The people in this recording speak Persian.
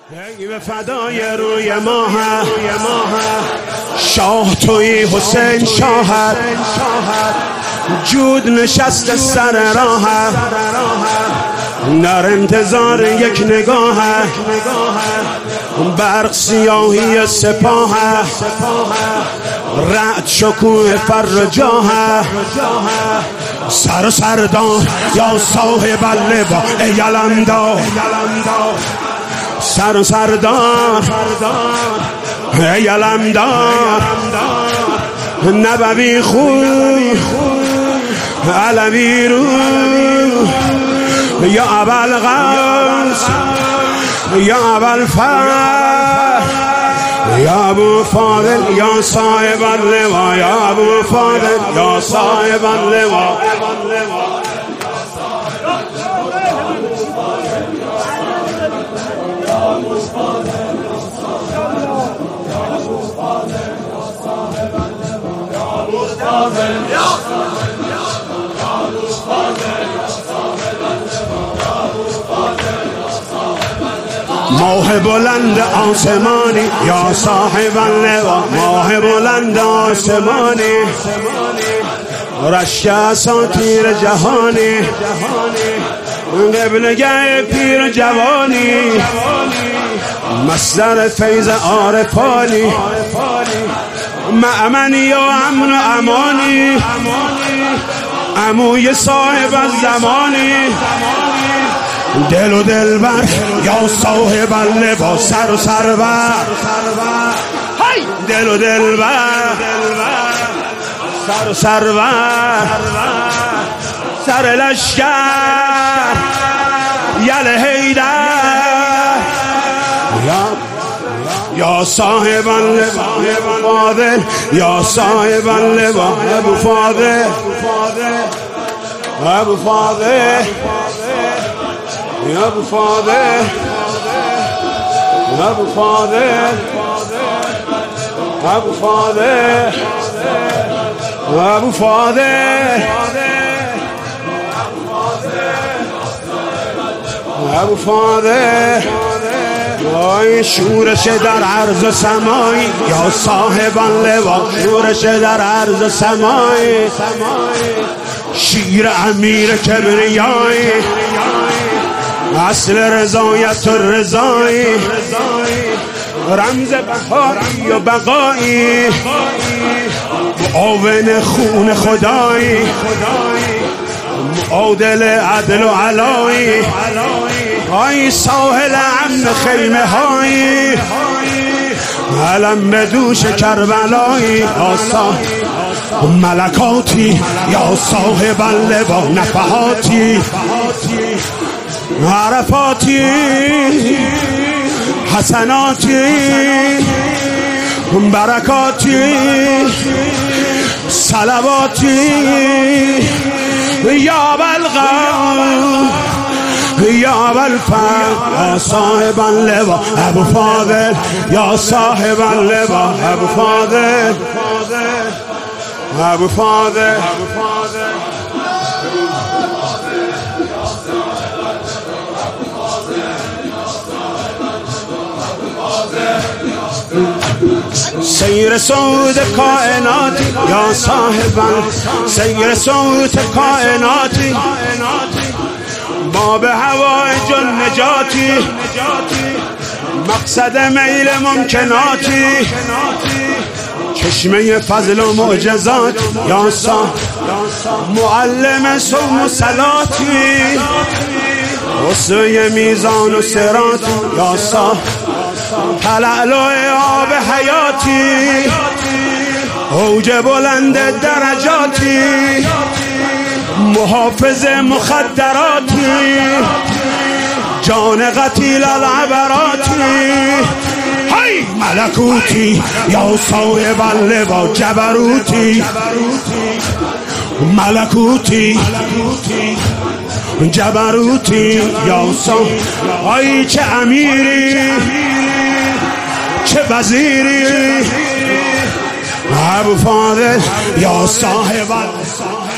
ای به فدای روی ماه شاه توی حسین شاهت جود نشست سر راه در انتظار یک نگاه برق سیاهی سپاه رعد شکوه فر جاه سر و سردار یا صاحب اللوا ای علمدار سر و سردار ای علمدار نبوی خون علوی رو یا ابوالقاسم یا ابوالفضل یا ابو فاضل یا صاحب اللوا یا ابو فاضل یا صاحب اللوا ماه بلند آسمانی یا صاحب اللوا ماه بلند آسمانی رشک اساطیر جهانی قبلگه پیر جوانی مصدر فیض عارفانی مأمنی و امن و امانی عموی صاحب الزمانی دل و دلبر یا صاحب اللوا سر و سرور دل و دلبر سر و سرور سر لشکر یل حیدر یا صاحب اللوا فاضل یا صاحب اللوا ابو فاضل ابو فاضل یا ابو فاضل ابو فاضل ابو فاضل ابو فاضل ابو فاضل وای شورش در عرض و سمایی یا صاحب اللوا شورش در عرض و سمایی شیر امیر کبریایی اصل رضایت و رضایی رمز بقایی و بقایی معاون خون خدایی معادل عدل و علایی ای ساحل امن خیمه هایی علم به دوش کربلایی ملکاتی یا صاحب اللوا نفحاتی عرفاتی حسناتی برکاتی صلواتی یا ابوالقاسم یا ابوالفضل یا صاحب اللوا ابو فاضل یا صاحب اللوا ابو فاضل ابو فاضل سیر صوت کائناتی یا صاحبان سیر صوت کائناتی باب هوایج النجاتی مقصد میل ممکناتی چشمه فضل و معجزات یا صاحب معلم صوم و صلاتی وسوی میزان و صراط یا صاحب تلالو آب حیاتی اوج بلند درجاتی محافظ مخدراتی جان قتیل العبراتی هی ملکوتی یا صاحب اللوا جبروتی ملکوتی جبروتی یا صاحب ای چه امیری چه وزیری ابو فاضل یا صاحب